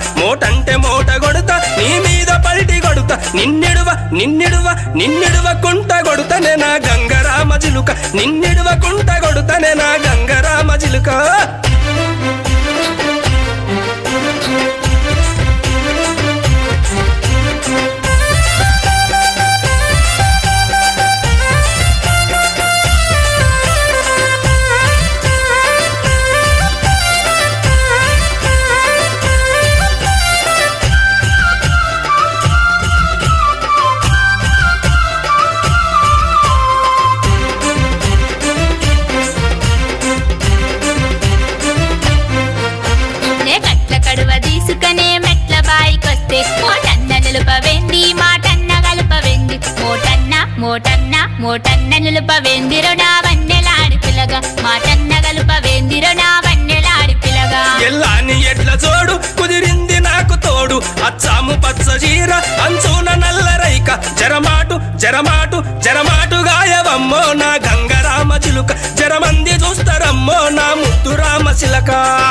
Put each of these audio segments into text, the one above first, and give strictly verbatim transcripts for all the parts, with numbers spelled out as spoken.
మోటంటే మోట కొడుతా నీ మీద పల్టి కొడుతా నిన్నెడువ నిన్నెడువ నిన్నెడువ కుంట కొడుతనే నా గంగరామ చిలుక నిన్నెడువ కుంట కొడుతనే నా గంగరామ చిలుక మోటన్న మోటన్న నిలుపవేందిరో నా వన్నెలాడి పిల్లగా మాటన్న గలుపవేందిరో నా వన్నెలాడి పిల్లగా ఎల్లాని ఎట్ల జోడు కుదిరింది నాకు తోడు అచ్చాము పచ్చ జీర అంచున నల్ల రైక జరమాటు జరమాటు జరమాటు గాయవమ్మో నా గంగరామ చిలుక జరమంది చూస్తారమ్మో నా ముద్దు రామ చిలక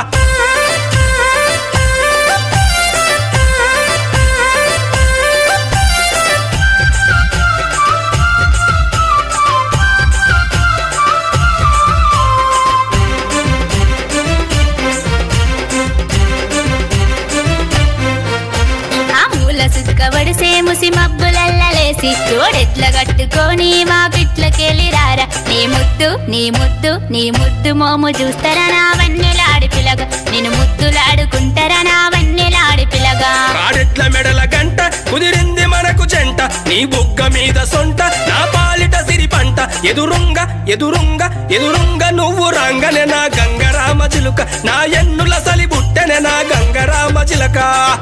వడిసే ముసి మబ్బులల్లలేసి తోడెట్ల కట్టుకొని మా పిట్లకెళ్ళి రారా నీ ముద్దు నీ ముద్దు నీ ముద్దు మోము చూస్తారా నా వన్నెలాడి పిల్లగా నేను ముద్దులాడుకుంటారా నా వన్నెలాడి పిల్లగా కాడెట్ల మెడల గంట కుదిరింది మనకు జంట నీ బుగ్గ మీద సొంట నా పాలిట సిరి పంట ఎదురుంగ ఎదురుంగ ఎదురుంగ నువ్వు రంగనే నా గంగరామ చిలుక నా ఎన్నుల సలి బుట్టెనే నా గంగరామ చిలక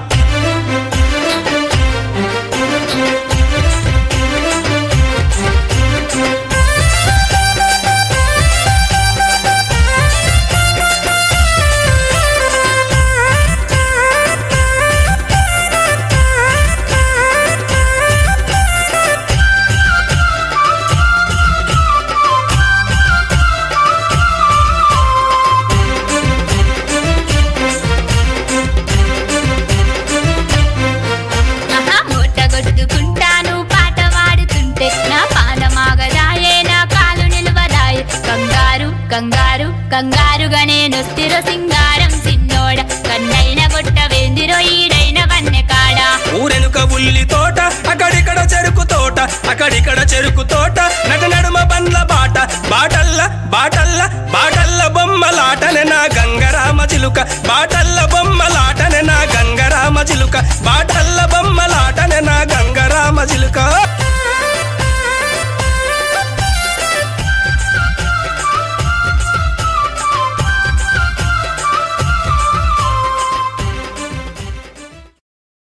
కంగారు కంగారుగా నేనొస్తిరో సింగారం సిన్నోడ కన్నైన గొట్ట వేందిరో ఈడైన వన్నె కాడ ఊరెనుక ఉల్లి తోట